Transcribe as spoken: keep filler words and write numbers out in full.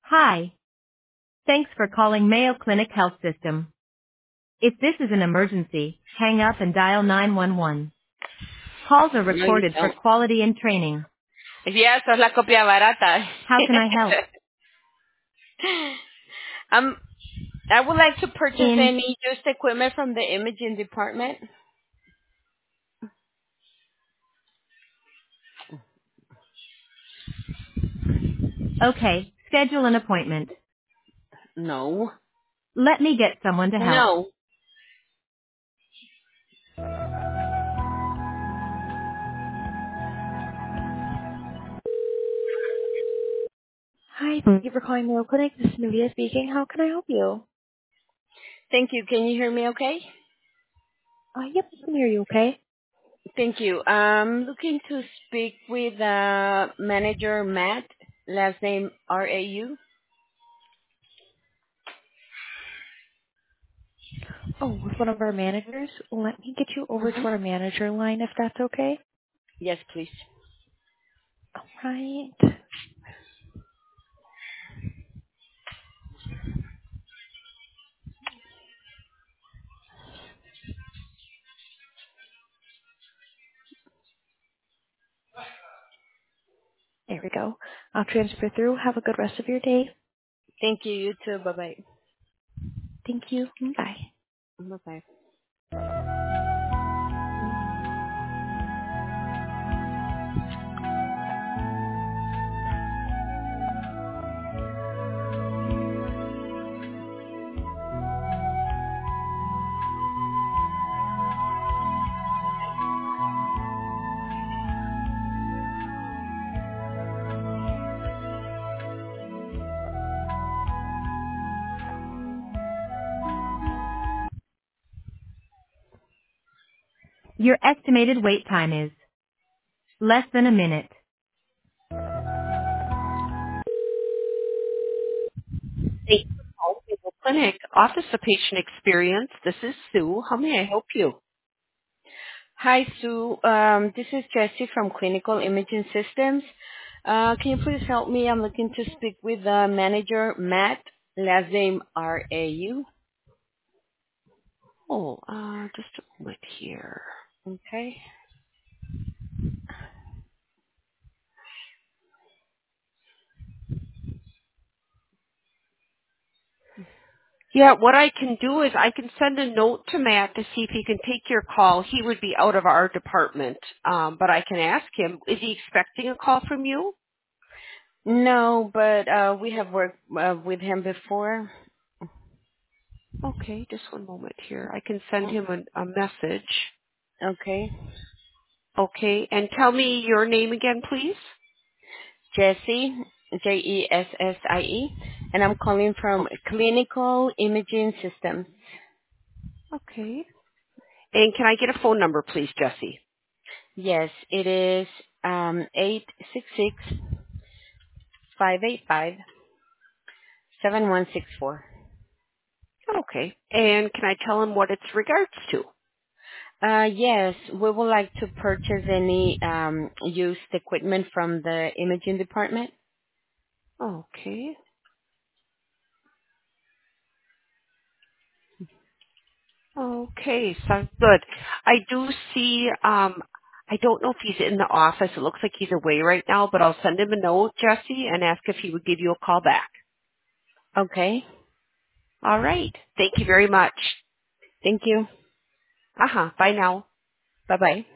Hi. Thanks for calling Mayo Clinic Health System. If this is an emergency, hang up and dial nine one one. Calls are No, you recorded for don't. quality and training. Yeah, eso es la copia barata. How can I help? um, I would like to purchase In, any used equipment from the imaging department. okay, schedule an appointment. No. Let me get someone to help. No. Hi, thank you for calling Mayo Clinic. This is Nuvia speaking. How can I help you? Thank you. Can you hear me okay? Uh, yep, I can hear you okay. Thank you. I'm looking to speak with uh, manager Matt, last name R A U. Oh, with one of our managers. Let me get you over to Mm-hmm. our manager line if that's okay. Yes, please. All right. There we go. I'll transfer through. Have a good rest of your day. Thank you. You too. Bye-bye. Thank you. Bye. Bye-bye. Your estimated wait time is less than a minute. Thank you for calling Mayo Clinic Office of Patient Experience. This is Sue. How may I help you? Hi, Sue. Um, this is Jessie from Clinical Imaging Systems. Uh, can you please help me? I'm looking to speak with uh, manager Matt, last name R A U. Oh, uh, just a moment here. Okay. Yeah, what I can do is I can send a note to Matt to see if he can take your call. He would be out of our department, um, but I can ask him. Is he expecting a call from you? No, but uh, we have worked uh, with him before. Okay, just one moment here. I can send him a, a message. Okay. Okay, and tell me your name again, please. Jessie, J E S S I E, and I'm calling from Okay. Clinical Imaging Systems. Okay. And can I get a phone number, please, Jesse? Yes, it is um, eight six six, five eight five, seven one six four. Okay. And can I tell him what it's regards to? Uh, yes, we would like to purchase any um, used equipment from the imaging department. Okay. Okay, sounds good. I do see, um, I don't know if he's in the office. It looks like he's away right now, but I'll send him a note, Jesse, and ask if he would give you a call back. Okay, All right. Thank you very much. thank you. Uh-huh. Bye now. Bye-bye.